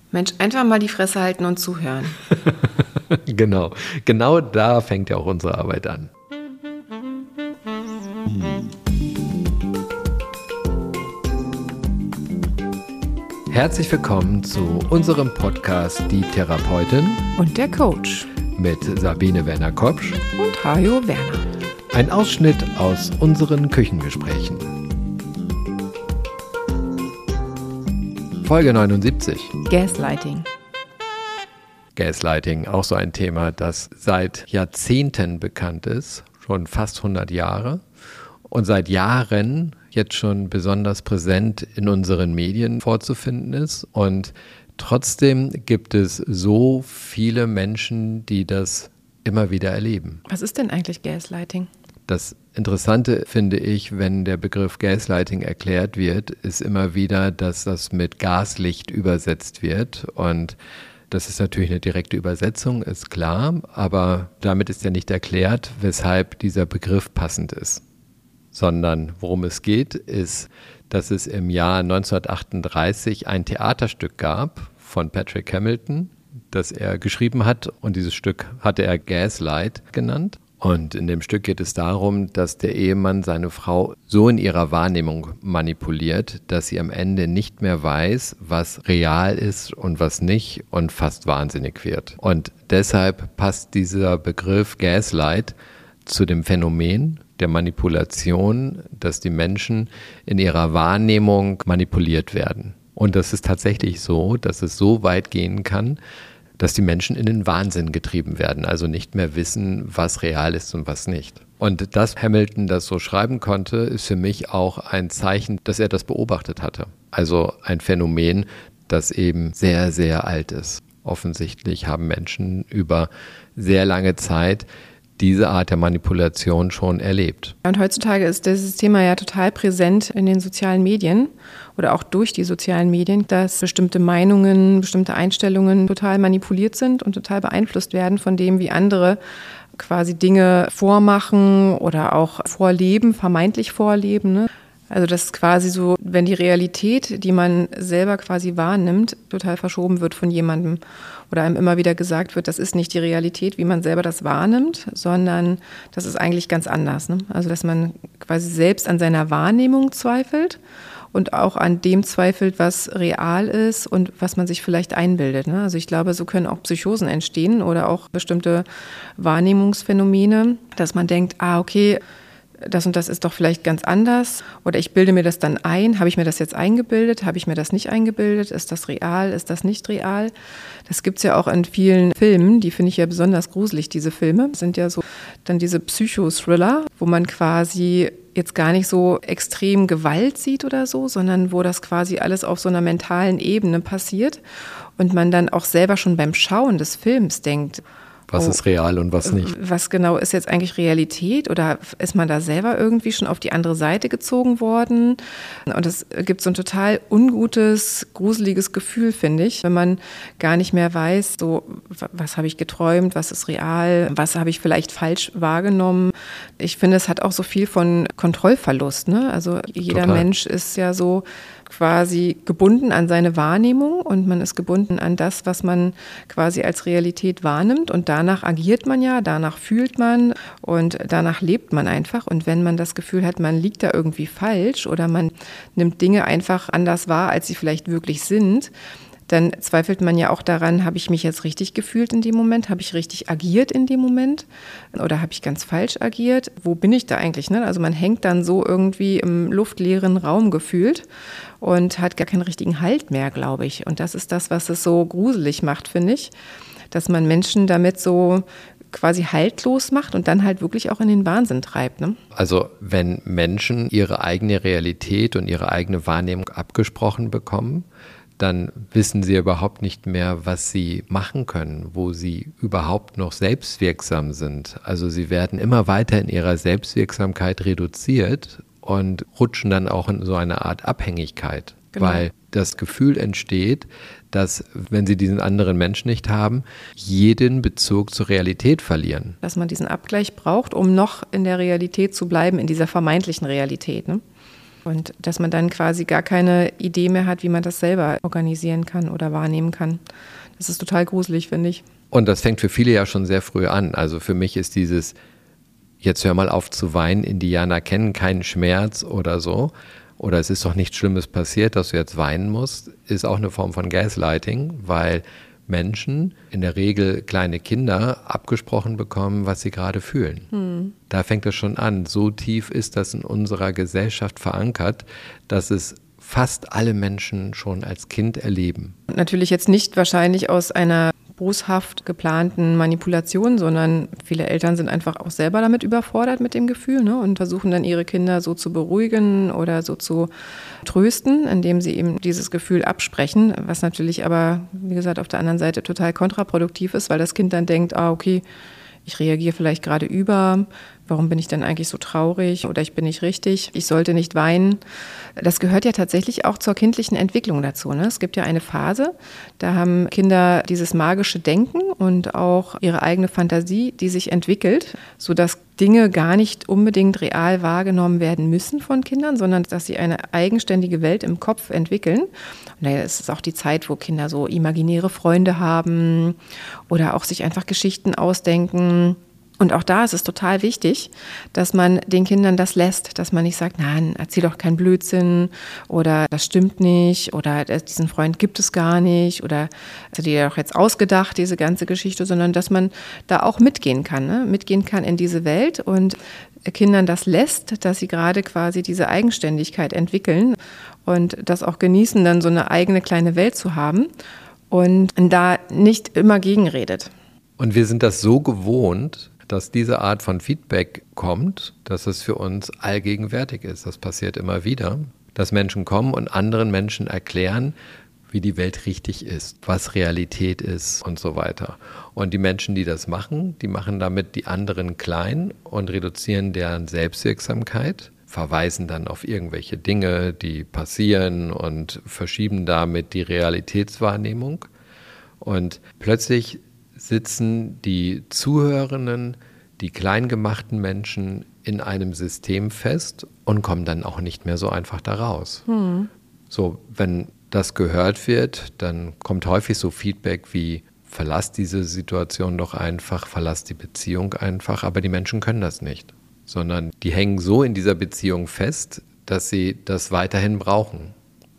Mensch, einfach mal die Fresse halten und zuhören. Genau da fängt ja auch unsere Arbeit an. Herzlich willkommen zu unserem Podcast Die Therapeutin Und der Coach. Mit Sabine Werner-Kopsch Und Hajo Werner. Ein Ausschnitt aus unseren Küchengesprächen. Folge 79. Gaslighting. Gaslighting, auch so ein Thema, das seit Jahrzehnten bekannt ist, schon fast 100 Jahre und seit Jahren jetzt schon besonders präsent in unseren Medien vorzufinden ist. Und trotzdem gibt es so viele Menschen, die das immer wieder erleben. Was ist denn eigentlich Gaslighting? Das Interessante finde ich, wenn der Begriff Gaslighting erklärt wird, ist immer wieder, dass das mit Gaslicht übersetzt wird. Und das ist natürlich eine direkte Übersetzung, ist klar, aber damit ist ja nicht erklärt, weshalb dieser Begriff passend ist. Sondern worum es geht, ist, dass es im Jahr 1938 ein Theaterstück gab von Patrick Hamilton, das er geschrieben hat, und dieses Stück hatte er Gaslight genannt. Und in dem Stück geht es darum, dass der Ehemann seine Frau so in ihrer Wahrnehmung manipuliert, dass sie am Ende nicht mehr weiß, was real ist und was nicht, und fast wahnsinnig wird. Und deshalb passt dieser Begriff Gaslight zu dem Phänomen der Manipulation, dass die Menschen in ihrer Wahrnehmung manipuliert werden. Und das ist tatsächlich so, dass es so weit gehen kann, dass die Menschen in den Wahnsinn getrieben werden, also nicht mehr wissen, was real ist und was nicht. Und dass Hamilton das so schreiben konnte, ist für mich auch ein Zeichen, dass er das beobachtet hatte. Also ein Phänomen, das eben sehr, sehr alt ist. Offensichtlich haben Menschen über sehr lange Zeit diese Art der Manipulation schon erlebt. Und heutzutage ist dieses Thema ja total präsent in den sozialen Medien oder auch durch die sozialen Medien, dass bestimmte Meinungen, bestimmte Einstellungen total manipuliert sind und total beeinflusst werden von dem, wie andere quasi Dinge vormachen oder auch vorleben, vermeintlich vorleben, ne? Also das ist quasi so, wenn die Realität, die man selber quasi wahrnimmt, total verschoben wird von jemandem oder einem immer wieder gesagt wird, das ist nicht die Realität, wie man selber das wahrnimmt, sondern das ist eigentlich ganz anders, ne? Also dass man quasi selbst an seiner Wahrnehmung zweifelt und auch an dem zweifelt, was real ist und was man sich vielleicht einbildet, ne? Also ich glaube, so können auch Psychosen entstehen oder auch bestimmte Wahrnehmungsphänomene, dass man denkt, okay, das und das ist doch vielleicht ganz anders oder ich bilde mir das dann ein. Habe ich mir das jetzt eingebildet? Habe ich mir das nicht eingebildet? Ist das real? Ist das nicht real? Das gibt's ja auch in vielen Filmen, die finde ich ja besonders gruselig, diese Filme. Das sind ja so dann diese Psychothriller, wo man quasi jetzt gar nicht so extrem Gewalt sieht oder so, sondern wo das quasi alles auf so einer mentalen Ebene passiert und man dann auch selber schon beim Schauen des Films denkt, was ist real und was nicht? Was genau ist jetzt eigentlich Realität oder ist man da selber irgendwie schon auf die andere Seite gezogen worden? Und es gibt so ein total ungutes, gruseliges Gefühl, finde ich, wenn man gar nicht mehr weiß, so was habe ich geträumt, was ist real, was habe ich vielleicht falsch wahrgenommen. Ich finde, es hat auch so viel von Kontrollverlust, ne? Also jeder Total. Mensch ist ja so quasi gebunden an seine Wahrnehmung und man ist gebunden an das, was man quasi als Realität wahrnimmt und danach agiert man ja, danach fühlt man und danach lebt man einfach und wenn man das Gefühl hat, man liegt da irgendwie falsch oder man nimmt Dinge einfach anders wahr, als sie vielleicht wirklich sind, dann zweifelt man ja auch daran, habe ich mich jetzt richtig gefühlt in dem Moment? Habe ich richtig agiert in dem Moment? Oder habe ich ganz falsch agiert? Wo bin ich da eigentlich? Ne? Also man hängt dann so irgendwie im luftleeren Raum gefühlt und hat gar keinen richtigen Halt mehr, glaube ich. Und das ist das, was es so gruselig macht, finde ich, dass man Menschen damit so quasi haltlos macht und dann halt wirklich auch in den Wahnsinn treibt. Ne? Also wenn Menschen ihre eigene Realität und ihre eigene Wahrnehmung abgesprochen bekommen, dann wissen sie überhaupt nicht mehr, was sie machen können, wo sie überhaupt noch selbstwirksam sind. Also sie werden immer weiter in ihrer Selbstwirksamkeit reduziert und rutschen dann auch in so eine Art Abhängigkeit, genau. Weil das Gefühl entsteht, dass, wenn sie diesen anderen Menschen nicht haben, jeden Bezug zur Realität verlieren. Dass man diesen Abgleich braucht, um noch in der Realität zu bleiben, in dieser vermeintlichen Realität, ne? Und dass man dann quasi gar keine Idee mehr hat, wie man das selber organisieren kann oder wahrnehmen kann. Das ist total gruselig, finde ich. Und das fängt für viele ja schon sehr früh an. Also für mich ist dieses, jetzt hör mal auf zu weinen, Indianer kennen keinen Schmerz oder so. Oder es ist doch nichts Schlimmes passiert, dass du jetzt weinen musst, ist auch eine Form von Gaslighting, weil Menschen, in der Regel kleine Kinder, abgesprochen bekommen, was sie gerade fühlen. Da fängt es schon an. So tief ist das in unserer Gesellschaft verankert, dass es fast alle Menschen schon als Kind erleben. Natürlich jetzt nicht wahrscheinlich aus einer boshaft geplanten Manipulation, sondern viele Eltern sind einfach auch selber damit überfordert mit dem Gefühl, ne, und versuchen dann ihre Kinder so zu beruhigen oder so zu trösten, indem sie eben dieses Gefühl absprechen, was natürlich aber, wie gesagt, auf der anderen Seite total kontraproduktiv ist, weil das Kind dann denkt, okay, ich reagiere vielleicht gerade über, warum bin ich denn eigentlich so traurig oder ich bin nicht richtig, ich sollte nicht weinen. Das gehört ja tatsächlich auch zur kindlichen Entwicklung dazu, ne? Es gibt ja eine Phase, da haben Kinder dieses magische Denken und auch ihre eigene Fantasie, die sich entwickelt, sodass Dinge gar nicht unbedingt real wahrgenommen werden müssen von Kindern, sondern dass sie eine eigenständige Welt im Kopf entwickeln. Und es ist auch die Zeit, wo Kinder so imaginäre Freunde haben oder auch sich einfach Geschichten ausdenken. Und auch da ist es total wichtig, dass man den Kindern das lässt, dass man nicht sagt, nein, erzähl doch keinen Blödsinn oder das stimmt nicht oder diesen Freund gibt es gar nicht oder hast du dir doch jetzt ausgedacht, diese ganze Geschichte, sondern dass man da auch mitgehen kann, ne? Mitgehen kann in diese Welt und Kindern das lässt, dass sie gerade quasi diese Eigenständigkeit entwickeln und das auch genießen, dann so eine eigene kleine Welt zu haben und da nicht immer gegenredet. Und wir sind das so gewohnt, dass diese Art von Feedback kommt, dass es für uns allgegenwärtig ist. Das passiert immer wieder, dass Menschen kommen und anderen Menschen erklären, wie die Welt richtig ist, was Realität ist und so weiter. Und die Menschen, die das machen, die machen damit die anderen klein und reduzieren deren Selbstwirksamkeit, verweisen dann auf irgendwelche Dinge, die passieren und verschieben damit die Realitätswahrnehmung. Und plötzlich sitzen die Zuhörenden, die kleingemachten Menschen in einem System fest und kommen dann auch nicht mehr so einfach da raus. So, wenn das gehört wird, dann kommt häufig so Feedback wie, verlass diese Situation doch einfach, verlass die Beziehung einfach, aber die Menschen können das nicht, sondern die hängen so in dieser Beziehung fest, dass sie das weiterhin brauchen.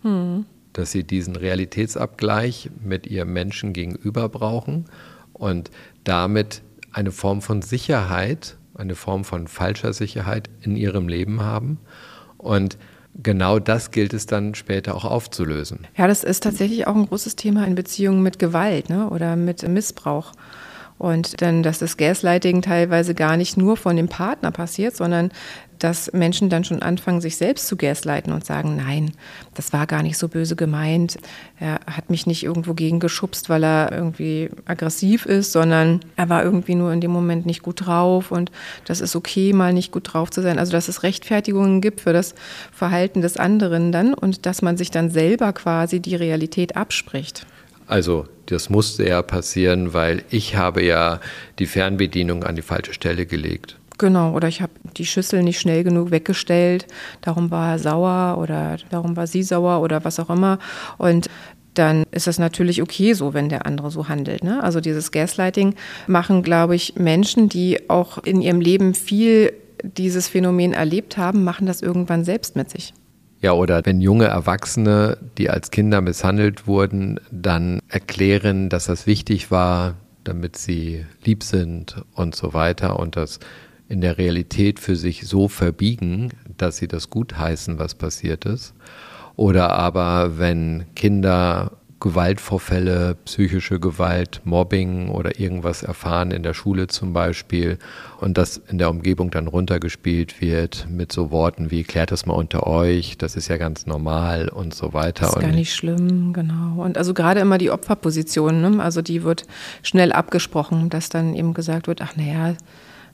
Dass sie diesen Realitätsabgleich mit ihrem Menschen gegenüber brauchen und damit eine Form von Sicherheit, eine Form von falscher Sicherheit in ihrem Leben haben. Und genau das gilt es dann später auch aufzulösen. Ja, das ist tatsächlich auch ein großes Thema in Beziehungen mit Gewalt, ne, oder mit Missbrauch. Und dann, dass das Gaslighting teilweise gar nicht nur von dem Partner passiert, sondern dass Menschen dann schon anfangen, sich selbst zu gaslighten und sagen, nein, das war gar nicht so böse gemeint. Er hat mich nicht irgendwo gegengeschubst, weil er irgendwie aggressiv ist, sondern er war irgendwie nur in dem Moment nicht gut drauf und das ist okay, mal nicht gut drauf zu sein. Also, dass es Rechtfertigungen gibt für das Verhalten des anderen dann und dass man sich dann selber quasi die Realität abspricht. Also das musste ja passieren, weil ich habe ja die Fernbedienung an die falsche Stelle gelegt. Genau, oder ich habe die Schüssel nicht schnell genug weggestellt, darum war er sauer oder darum war sie sauer oder was auch immer. Und dann ist das natürlich okay so, wenn der andere so handelt, ne? Also dieses Gaslighting machen, glaube ich, Menschen, die auch in ihrem Leben viel dieses Phänomen erlebt haben, machen das irgendwann selbst mit sich. Ja, oder wenn junge Erwachsene, die als Kinder misshandelt wurden, dann erklären, dass das wichtig war, damit sie lieb sind und so weiter und das in der Realität für sich so verbiegen, dass sie das gutheißen, was passiert ist. Oder aber wenn Kinder Gewaltvorfälle, psychische Gewalt, Mobbing oder irgendwas erfahren in der Schule zum Beispiel und das in der Umgebung dann runtergespielt wird mit so Worten wie, klärt das mal unter euch, das ist ja ganz normal und so weiter. Das ist gar nicht schlimm, genau. Und also gerade immer die Opferposition, ne? Also die wird schnell abgesprochen, dass dann eben gesagt wird, ach naja,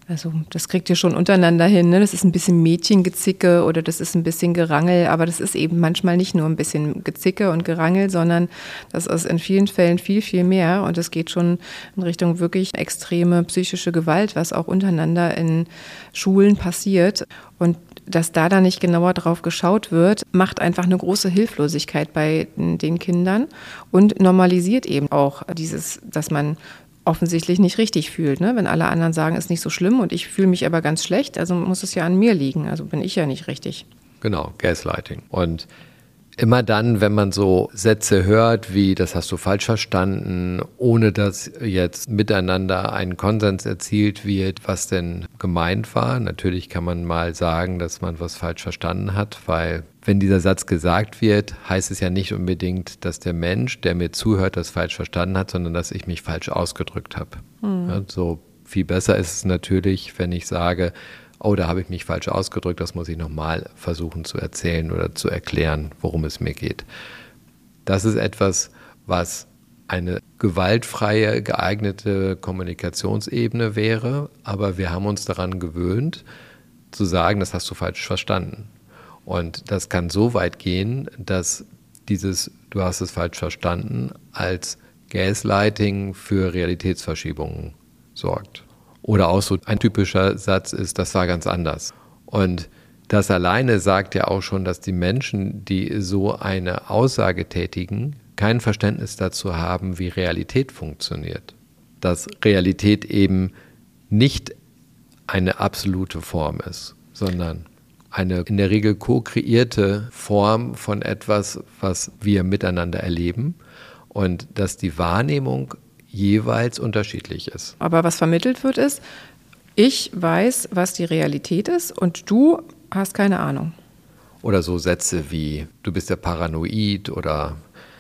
Also das kriegt ihr schon untereinander hin, ne? Das ist ein bisschen Mädchengezicke oder das ist ein bisschen Gerangel, aber das ist eben manchmal nicht nur ein bisschen Gezicke und Gerangel, sondern das ist in vielen Fällen viel, viel mehr und es geht schon in Richtung wirklich extreme psychische Gewalt, was auch untereinander in Schulen passiert. Und dass da dann nicht genauer drauf geschaut wird, macht einfach eine große Hilflosigkeit bei den Kindern und normalisiert eben auch dieses, dass man offensichtlich nicht richtig fühlt, ne? Wenn alle anderen sagen, ist nicht so schlimm und ich fühle mich aber ganz schlecht, also muss es ja an mir liegen, also bin ich ja nicht richtig. Genau, Gaslighting. Und immer dann, wenn man so Sätze hört wie, das hast du falsch verstanden, ohne dass jetzt miteinander ein Konsens erzielt wird, was denn gemeint war. Natürlich kann man mal sagen, dass man was falsch verstanden hat, weil wenn dieser Satz gesagt wird, heißt es ja nicht unbedingt, dass der Mensch, der mir zuhört, das falsch verstanden hat, sondern dass ich mich falsch ausgedrückt habe. Ja, so viel besser ist es natürlich, wenn ich sage, oh, da habe ich mich falsch ausgedrückt, das muss ich nochmal versuchen zu erzählen oder zu erklären, worum es mir geht. Das ist etwas, was eine gewaltfreie, geeignete Kommunikationsebene wäre, aber wir haben uns daran gewöhnt, zu sagen, das hast du falsch verstanden. Und das kann so weit gehen, dass dieses, du hast es falsch verstanden, als Gaslighting für Realitätsverschiebungen sorgt. Oder auch so ein typischer Satz ist, das war ganz anders. Und das alleine sagt ja auch schon, dass die Menschen, die so eine Aussage tätigen, kein Verständnis dazu haben, wie Realität funktioniert. Dass Realität eben nicht eine absolute Form ist, sondern eine in der Regel ko-kreierte Form von etwas, was wir miteinander erleben und dass die Wahrnehmung jeweils unterschiedlich ist. Aber was vermittelt wird ist, ich weiß, was die Realität ist und du hast keine Ahnung. Oder so Sätze wie, du bist ja paranoid oder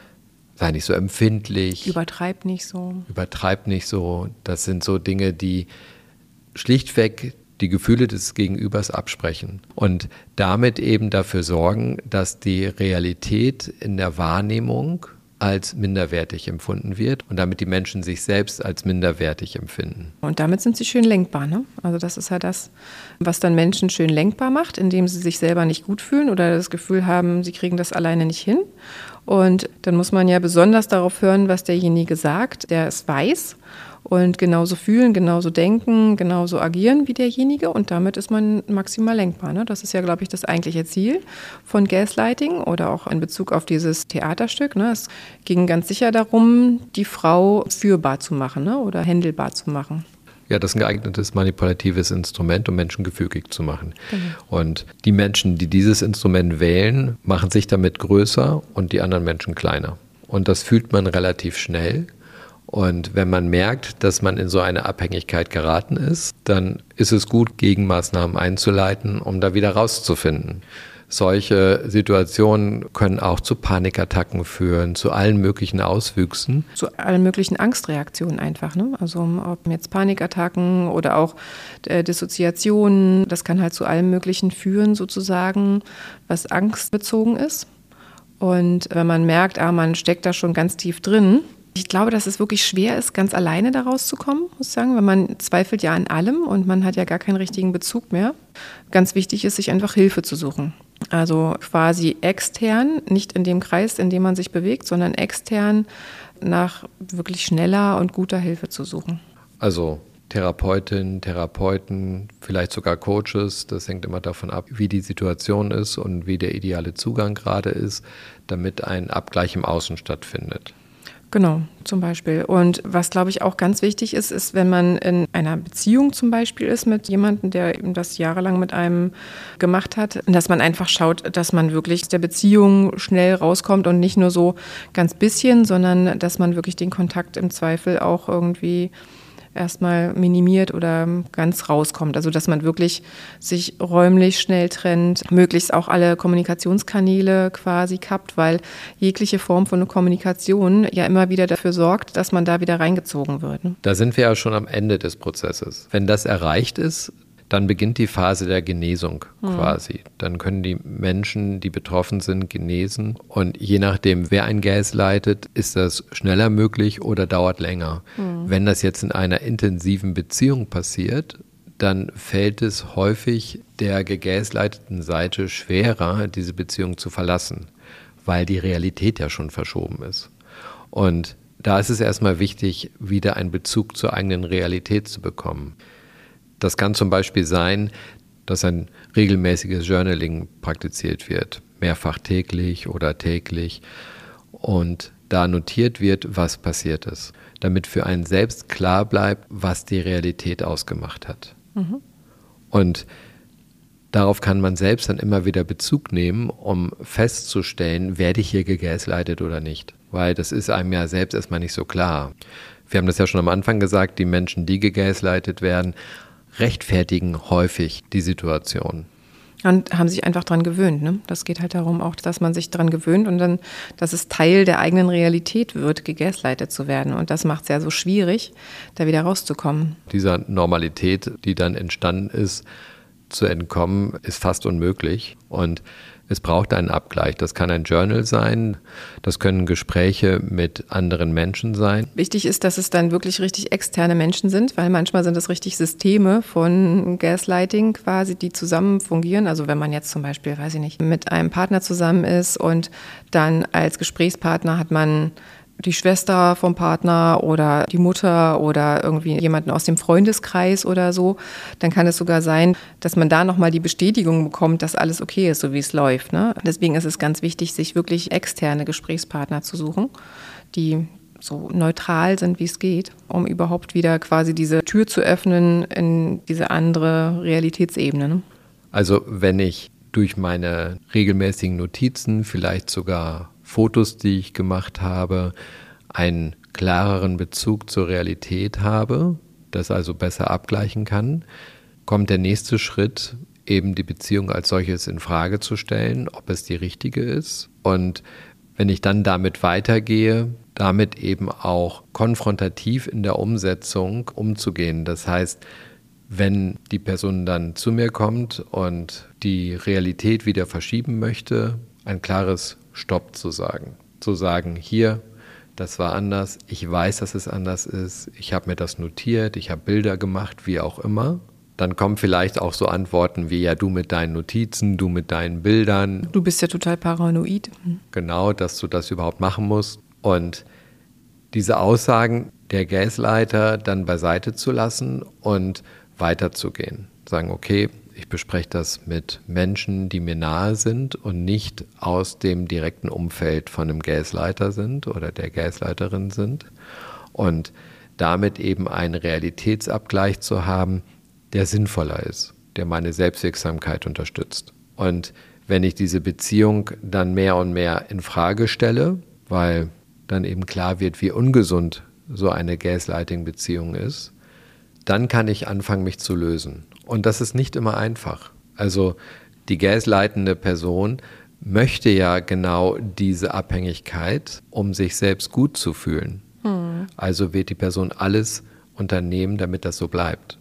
sei nicht so empfindlich. Übertreib nicht so. Übertreib nicht so. Das sind so Dinge, die schlichtweg die Gefühle des Gegenübers absprechen und damit eben dafür sorgen, dass die Realität in der Wahrnehmung als minderwertig empfunden wird und damit die Menschen sich selbst als minderwertig empfinden. Und damit sind sie schön lenkbar, ne? Also das ist ja das, was dann Menschen schön lenkbar macht, indem sie sich selber nicht gut fühlen oder das Gefühl haben, sie kriegen das alleine nicht hin. Und dann muss man ja besonders darauf hören, was derjenige sagt, der es weiß und genauso fühlen, genauso denken, genauso agieren wie derjenige und damit ist man maximal lenkbar, ne? Das ist ja, glaube ich, das eigentliche Ziel von Gaslighting oder auch in Bezug auf dieses Theaterstück, ne? Es ging ganz sicher darum, die Frau führbar zu machen, ne? Oder händelbar zu machen. Ja, das ist ein geeignetes manipulatives Instrument, um Menschen gefügig zu machen. Genau. Und die Menschen, die dieses Instrument wählen, machen sich damit größer und die anderen Menschen kleiner. Und das fühlt man relativ schnell. Und wenn man merkt, dass man in so eine Abhängigkeit geraten ist, dann ist es gut, Gegenmaßnahmen einzuleiten, um da wieder rauszufinden. Solche Situationen können auch zu Panikattacken führen, zu allen möglichen Auswüchsen. Zu allen möglichen Angstreaktionen einfach, ne? Also ob jetzt Panikattacken oder auch Dissoziationen, das kann halt zu allem Möglichen führen sozusagen, was angstbezogen ist. Und wenn man merkt, man steckt da schon ganz tief drin, ich glaube, dass es wirklich schwer ist, ganz alleine da rauszukommen, muss ich sagen, weil man zweifelt ja an allem und man hat ja gar keinen richtigen Bezug mehr. Ganz wichtig ist, sich einfach Hilfe zu suchen. Also quasi extern, nicht in dem Kreis, in dem man sich bewegt, sondern extern nach wirklich schneller und guter Hilfe zu suchen. Also Therapeutinnen, Therapeuten, vielleicht sogar Coaches, das hängt immer davon ab, wie die Situation ist und wie der ideale Zugang gerade ist, damit ein Abgleich im Außen stattfindet. Genau, zum Beispiel. Und was, glaube ich, auch ganz wichtig ist, ist, wenn man in einer Beziehung zum Beispiel ist mit jemandem, der eben das jahrelang mit einem gemacht hat, dass man einfach schaut, dass man wirklich aus der Beziehung schnell rauskommt und nicht nur so ganz bisschen, sondern dass man wirklich den Kontakt im Zweifel auch irgendwie erstmal minimiert oder ganz rauskommt. Also dass man wirklich sich räumlich schnell trennt, möglichst auch alle Kommunikationskanäle quasi kappt, weil jegliche Form von Kommunikation ja immer wieder dafür sorgt, dass man da wieder reingezogen wird. Ne? Da sind wir ja schon am Ende des Prozesses. Wenn das erreicht ist, dann beginnt die Phase der Genesung quasi. Dann können die Menschen, die betroffen sind, genesen. Und je nachdem, wer ein gaslightet, ist das schneller möglich oder dauert länger. Wenn das jetzt in einer intensiven Beziehung passiert, dann fällt es häufig der gegaslighteten Seite schwerer, diese Beziehung zu verlassen, weil die Realität ja schon verschoben ist. Und da ist es erstmal wichtig, wieder einen Bezug zur eigenen Realität zu bekommen. Das kann zum Beispiel sein, dass ein regelmäßiges Journaling praktiziert wird, mehrfach täglich oder täglich, und da notiert wird, was passiert ist, damit für einen selbst klar bleibt, was die Realität ausgemacht hat. Mhm. Und darauf kann man selbst dann immer wieder Bezug nehmen, um festzustellen, werde ich hier gegaslightet oder nicht. Weil das ist einem ja selbst erstmal nicht so klar. Wir haben das ja schon am Anfang gesagt, die Menschen, die gegaslightet werden, rechtfertigen häufig die Situation. Und haben sich einfach dran gewöhnt. Ne? Das geht halt darum auch, dass man sich dran gewöhnt und dann, dass es Teil der eigenen Realität wird, gegaslightet zu werden. Und das macht es ja so schwierig, da wieder rauszukommen. Dieser Normalität, die dann entstanden ist, zu entkommen, ist fast unmöglich. Und es braucht einen Abgleich. Das kann ein Journal sein, das können Gespräche mit anderen Menschen sein. Wichtig ist, dass es dann wirklich richtig externe Menschen sind, weil manchmal sind es richtig Systeme von Gaslighting quasi, die zusammen fungieren. Also wenn man jetzt zum Beispiel, weiß ich nicht, mit einem Partner zusammen ist und dann als Gesprächspartner hat man die Schwester vom Partner oder die Mutter oder irgendwie jemanden aus dem Freundeskreis oder so, dann kann es sogar sein, dass man da nochmal die Bestätigung bekommt, dass alles okay ist, so wie es läuft. Ne? Deswegen ist es ganz wichtig, sich wirklich externe Gesprächspartner zu suchen, die so neutral sind, wie es geht, um überhaupt wieder quasi diese Tür zu öffnen in diese andere Realitätsebene. Ne? Also wenn ich durch meine regelmäßigen Notizen, vielleicht sogar Fotos, die ich gemacht habe, einen klareren Bezug zur Realität habe, das also besser abgleichen kann, kommt der nächste Schritt, eben die Beziehung als solches in Frage zu stellen, ob es die richtige ist. Und wenn ich dann damit weitergehe, damit eben auch konfrontativ in der Umsetzung umzugehen. Das heißt, wenn die Person dann zu mir kommt und die Realität wieder verschieben möchte, ein klares Stopp zu sagen. Zu sagen, hier, das war anders, ich weiß, dass es anders ist, ich habe mir das notiert, ich habe Bilder gemacht, wie auch immer. Dann kommen vielleicht auch so Antworten wie, ja, du mit deinen Notizen, du mit deinen Bildern. Du bist ja total paranoid. Genau, dass du das überhaupt machen musst. Und diese Aussagen der Gaslighter dann beiseite zu lassen und weiterzugehen. Sagen, okay, ich bespreche das mit Menschen, die mir nahe sind und nicht aus dem direkten Umfeld von einem Gaslighter sind oder der Gaslighterin sind. Und damit eben einen Realitätsabgleich zu haben, der sinnvoller ist, der meine Selbstwirksamkeit unterstützt. Und wenn ich diese Beziehung dann mehr und mehr in Frage stelle, weil dann eben klar wird, wie ungesund so eine Gaslighting-Beziehung ist, dann kann ich anfangen, mich zu lösen. Und das ist nicht immer einfach. Also die gaslightende Person möchte ja genau diese Abhängigkeit, um sich selbst gut zu fühlen. Also wird die Person alles unternehmen, damit das so bleibt.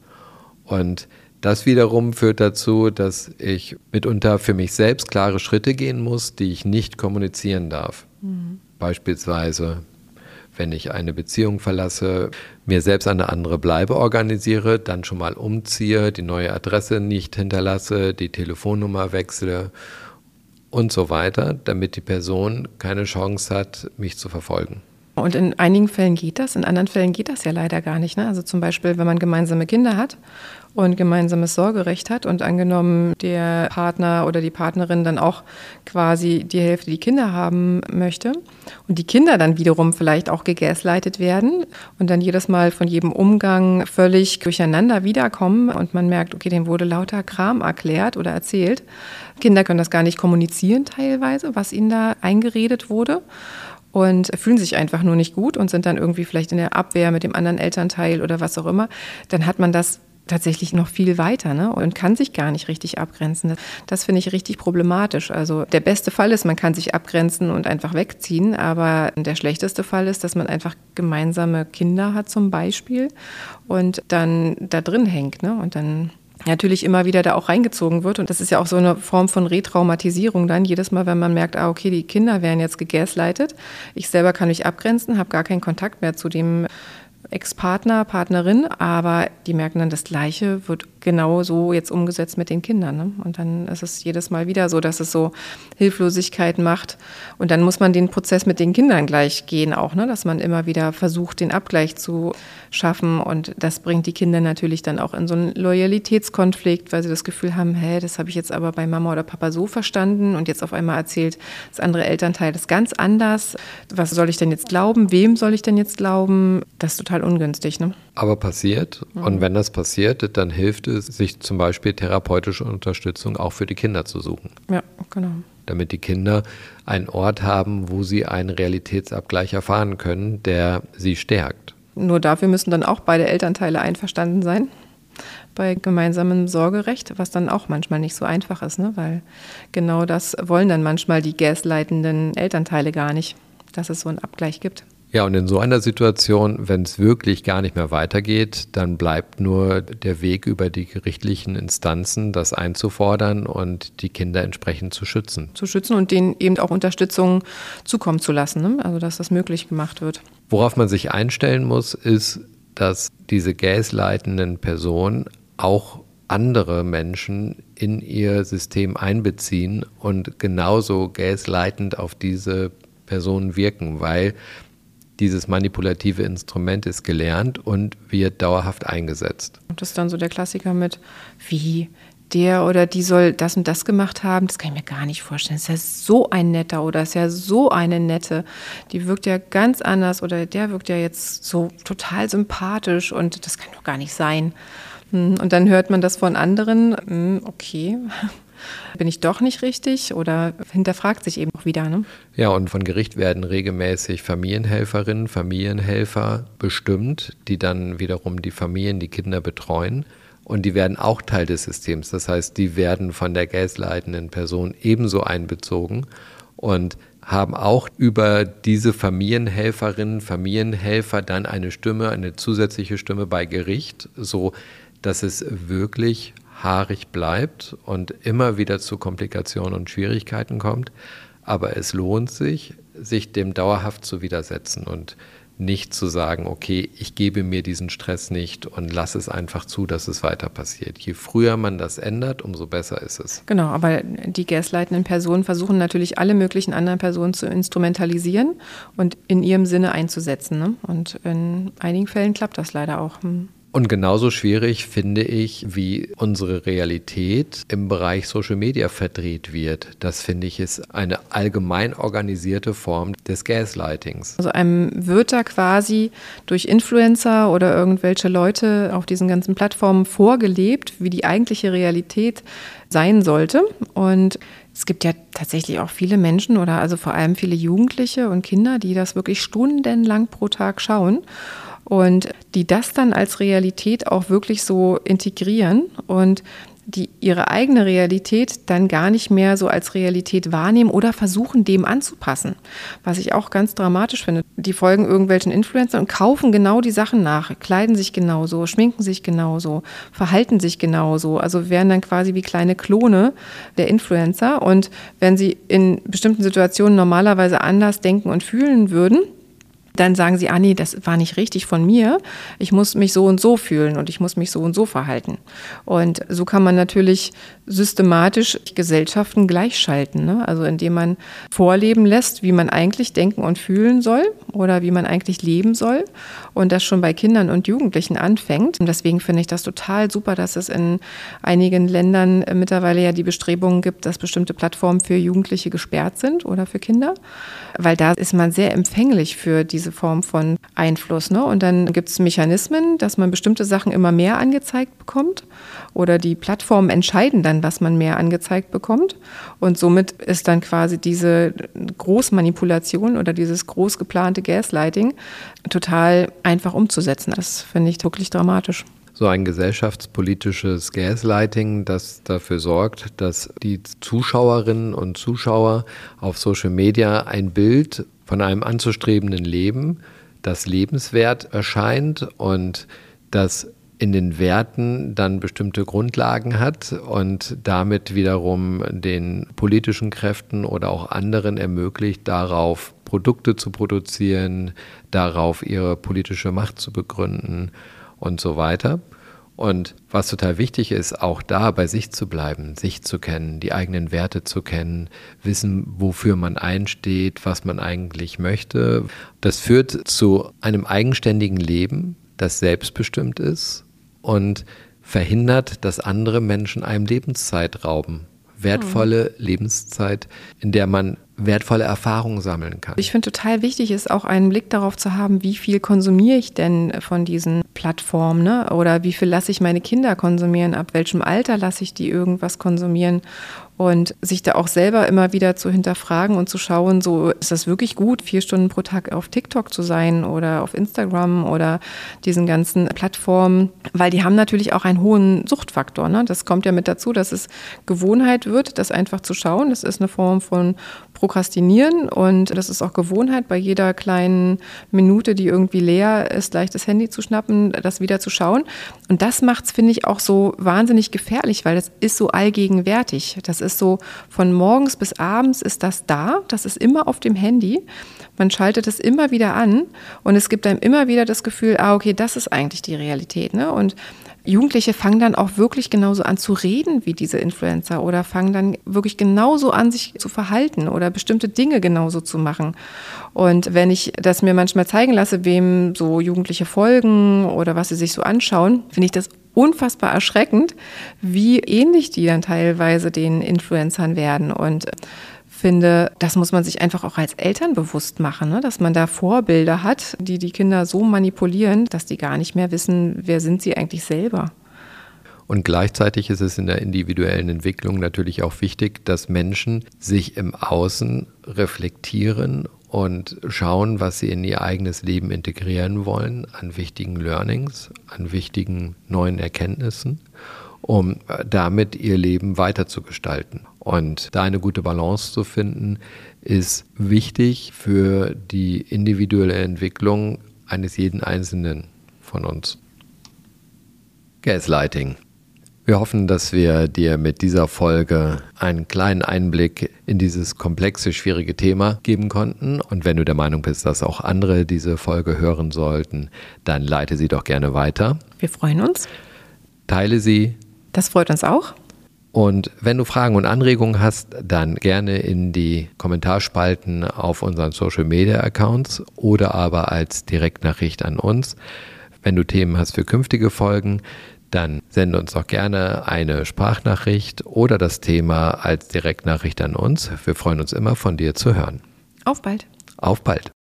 Und das wiederum führt dazu, dass ich mitunter für mich selbst klare Schritte gehen muss, die ich nicht kommunizieren darf. Beispielsweise, wenn ich eine Beziehung verlasse, mir selbst eine andere Bleibe organisiere, dann schon mal umziehe, die neue Adresse nicht hinterlasse, die Telefonnummer wechsle und so weiter, damit die Person keine Chance hat, mich zu verfolgen. Und in einigen Fällen geht das, in anderen Fällen geht das ja leider gar nicht. Ne? Also zum Beispiel, wenn man gemeinsame Kinder hat und gemeinsames Sorgerecht hat und angenommen der Partner oder die Partnerin dann auch quasi die Hälfte die Kinder haben möchte und die Kinder dann wiederum vielleicht auch gegaslightet werden und dann jedes Mal von jedem Umgang völlig durcheinander wiederkommen und man merkt, okay, dem wurde lauter Kram erklärt oder erzählt. Kinder können das gar nicht kommunizieren teilweise, was ihnen da eingeredet wurde. Und fühlen sich einfach nur nicht gut und sind dann irgendwie vielleicht in der Abwehr mit dem anderen Elternteil oder was auch immer, dann hat man das tatsächlich noch viel weiter, ne? Und kann sich gar nicht richtig abgrenzen. Das finde ich richtig problematisch. Also der beste Fall ist, man kann sich abgrenzen und einfach wegziehen, aber der schlechteste Fall ist, dass man einfach gemeinsame Kinder hat zum Beispiel und dann da drin hängt, ne? Und dann natürlich immer wieder da auch reingezogen wird. Und das ist ja auch so eine Form von Retraumatisierung dann. Jedes Mal, wenn man merkt, okay, die Kinder werden jetzt gegaslightet, ich selber kann mich abgrenzen, habe gar keinen Kontakt mehr zu dem Ex-Partner, Partnerin, aber die merken dann, das Gleiche wird genau so jetzt umgesetzt mit den Kindern. Ne? Und dann ist es jedes Mal wieder so, dass es so Hilflosigkeit macht. Und dann muss man den Prozess mit den Kindern gleich gehen auch, ne? Dass man immer wieder versucht, den Abgleich zu schaffen. Und das bringt die Kinder natürlich dann auch in so einen Loyalitätskonflikt, weil sie das Gefühl haben, das habe ich jetzt aber bei Mama oder Papa so verstanden und jetzt auf einmal erzählt das andere Elternteil das ganz anders. Was soll ich denn jetzt glauben? Wem soll ich denn jetzt glauben? Das ist total ungünstig, ne? Aber passiert. Und wenn das passiert, dann hilft es, sich zum Beispiel therapeutische Unterstützung auch für die Kinder zu suchen. Ja, genau. Damit die Kinder einen Ort haben, wo sie einen Realitätsabgleich erfahren können, der sie stärkt. Nur dafür müssen dann auch beide Elternteile einverstanden sein bei gemeinsamem Sorgerecht, was dann auch manchmal nicht so einfach ist, ne? Weil genau das wollen dann manchmal die gaslightenden Elternteile gar nicht, dass es so einen Abgleich gibt. Ja, und in so einer Situation, wenn es wirklich gar nicht mehr weitergeht, dann bleibt nur der Weg über die gerichtlichen Instanzen, das einzufordern und die Kinder entsprechend zu schützen. Zu schützen und denen eben auch Unterstützung zukommen zu lassen, ne? Also dass das möglich gemacht wird. Worauf man sich einstellen muss, ist, dass diese gaslightenden Personen auch andere Menschen in ihr System einbeziehen und genauso gaslightend auf diese Personen wirken, weil dieses manipulative Instrument ist gelernt und wird dauerhaft eingesetzt. Und das ist dann so der Klassiker mit, wie der oder die soll das und das gemacht haben, das kann ich mir gar nicht vorstellen. Das ist ja so ein Netter oder ist ja so eine Nette, die wirkt ja ganz anders oder der wirkt ja jetzt so total sympathisch und das kann doch gar nicht sein. Und dann hört man das von anderen, okay, bin ich doch nicht richtig oder hinterfragt sich eben auch wieder, ne? Ja, und von Gericht werden regelmäßig Familienhelferinnen, Familienhelfer bestimmt, die dann wiederum die Familien, die Kinder betreuen. Und die werden auch Teil des Systems. Das heißt, die werden von der gaslightenden Person ebenso einbezogen und haben auch über diese Familienhelferinnen, Familienhelfer dann eine Stimme, eine zusätzliche Stimme bei Gericht, so dass es wirklich haarig bleibt und immer wieder zu Komplikationen und Schwierigkeiten kommt. Aber es lohnt sich, sich dem dauerhaft zu widersetzen und nicht zu sagen, okay, ich gebe mir diesen Stress nicht und lasse es einfach zu, dass es weiter passiert. Je früher man das ändert, umso besser ist es. Genau, aber die gaslightenden Personen versuchen natürlich alle möglichen anderen Personen zu instrumentalisieren und in ihrem Sinne einzusetzen, ne? Und in einigen Fällen klappt das leider auch. Und genauso schwierig finde ich, wie unsere Realität im Bereich Social Media verdreht wird. Das finde ich ist eine allgemein organisierte Form des Gaslightings. Also einem wird da quasi durch Influencer oder irgendwelche Leute auf diesen ganzen Plattformen vorgelebt, wie die eigentliche Realität sein sollte. Und es gibt ja tatsächlich auch viele Menschen oder also vor allem viele Jugendliche und Kinder, die das wirklich stundenlang pro Tag schauen. Und die das dann als Realität auch wirklich so integrieren und die ihre eigene Realität dann gar nicht mehr so als Realität wahrnehmen oder versuchen, dem anzupassen. Was ich auch ganz dramatisch finde. Die folgen irgendwelchen Influencern und kaufen genau die Sachen nach, kleiden sich genauso, schminken sich genauso, verhalten sich genauso. Also werden dann quasi wie kleine Klone der Influencer. Und wenn sie in bestimmten Situationen normalerweise anders denken und fühlen würden, dann sagen sie, nee, das war nicht richtig von mir. Ich muss mich so und so fühlen und ich muss mich so und so verhalten. Und so kann man natürlich systematisch Gesellschaften gleichschalten, ne? Also indem man vorleben lässt, wie man eigentlich denken und fühlen soll oder wie man eigentlich leben soll und das schon bei Kindern und Jugendlichen anfängt. Und deswegen finde ich das total super, dass es in einigen Ländern mittlerweile ja die Bestrebungen gibt, dass bestimmte Plattformen für Jugendliche gesperrt sind oder für Kinder, weil da ist man sehr empfänglich für diese Form von Einfluss, ne? Und dann gibt es Mechanismen, dass man bestimmte Sachen immer mehr angezeigt bekommt oder die Plattformen entscheiden dann, was man mehr angezeigt bekommt und somit ist dann quasi diese Großmanipulation oder dieses groß geplante Gaslighting total einfach umzusetzen. Das finde ich wirklich dramatisch. So ein gesellschaftspolitisches Gaslighting, das dafür sorgt, dass die Zuschauerinnen und Zuschauer auf Social Media ein Bild von einem anzustrebenden Leben, das lebenswert erscheint und das in den Werten dann bestimmte Grundlagen hat und damit wiederum den politischen Kräften oder auch anderen ermöglicht, darauf Produkte zu produzieren, darauf ihre politische Macht zu begründen und so weiter. Und was total wichtig ist, auch da bei sich zu bleiben, sich zu kennen, die eigenen Werte zu kennen, wissen, wofür man einsteht, was man eigentlich möchte. Das führt zu einem eigenständigen Leben, das selbstbestimmt ist und verhindert, dass andere Menschen einem Lebenszeit rauben. Wertvolle Lebenszeit, in der man wertvolle Erfahrungen sammeln kann. Ich finde total wichtig ist auch einen Blick darauf zu haben, wie viel konsumiere ich denn von diesen Plattformen, ne? Oder wie viel lasse ich meine Kinder konsumieren, ab welchem Alter lasse ich die irgendwas konsumieren und sich da auch selber immer wieder zu hinterfragen und zu schauen, so ist das wirklich gut, 4 Stunden pro Tag auf TikTok zu sein oder auf Instagram oder diesen ganzen Plattformen, weil die haben natürlich auch einen hohen Suchtfaktor, ne? Das kommt ja mit dazu, dass es Gewohnheit wird, das einfach zu schauen. Das ist eine Form von Prokrastinieren und das ist auch Gewohnheit, bei jeder kleinen Minute, die irgendwie leer ist, gleich das Handy zu schnappen, das wieder zu schauen. Und das macht es, finde ich, auch so wahnsinnig gefährlich, weil das ist so allgegenwärtig. Das ist so von morgens bis abends ist das da, das ist immer auf dem Handy. Man schaltet es immer wieder an und es gibt einem immer wieder das Gefühl, okay, das ist eigentlich die Realität, ne? Und Jugendliche fangen dann auch wirklich genauso an zu reden wie diese Influencer oder fangen dann wirklich genauso an, sich zu verhalten oder bestimmte Dinge genauso zu machen. Und wenn ich das mir manchmal zeigen lasse, wem so Jugendliche folgen oder was sie sich so anschauen, finde ich das unfassbar erschreckend, wie ähnlich die dann teilweise den Influencern werden. Und finde, das muss man sich einfach auch als Eltern bewusst machen, ne? Dass man da Vorbilder hat, die die Kinder so manipulieren, dass die gar nicht mehr wissen, wer sind sie eigentlich selber. Und gleichzeitig ist es in der individuellen Entwicklung natürlich auch wichtig, dass Menschen sich im Außen reflektieren und schauen, was sie in ihr eigenes Leben integrieren wollen, an wichtigen Learnings, an wichtigen neuen Erkenntnissen, um damit ihr Leben weiterzugestalten. Und da eine gute Balance zu finden, ist wichtig für die individuelle Entwicklung eines jeden Einzelnen von uns. Gaslighting. Wir hoffen, dass wir dir mit dieser Folge einen kleinen Einblick in dieses komplexe, schwierige Thema geben konnten. Und wenn du der Meinung bist, dass auch andere diese Folge hören sollten, dann leite sie doch gerne weiter. Wir freuen uns. Teile sie. Das freut uns auch. Und wenn du Fragen und Anregungen hast, dann gerne in die Kommentarspalten auf unseren Social-Media-Accounts oder aber als Direktnachricht an uns. Wenn du Themen hast für künftige Folgen, dann sende uns doch gerne eine Sprachnachricht oder das Thema als Direktnachricht an uns. Wir freuen uns immer, von dir zu hören. Auf bald. Auf bald.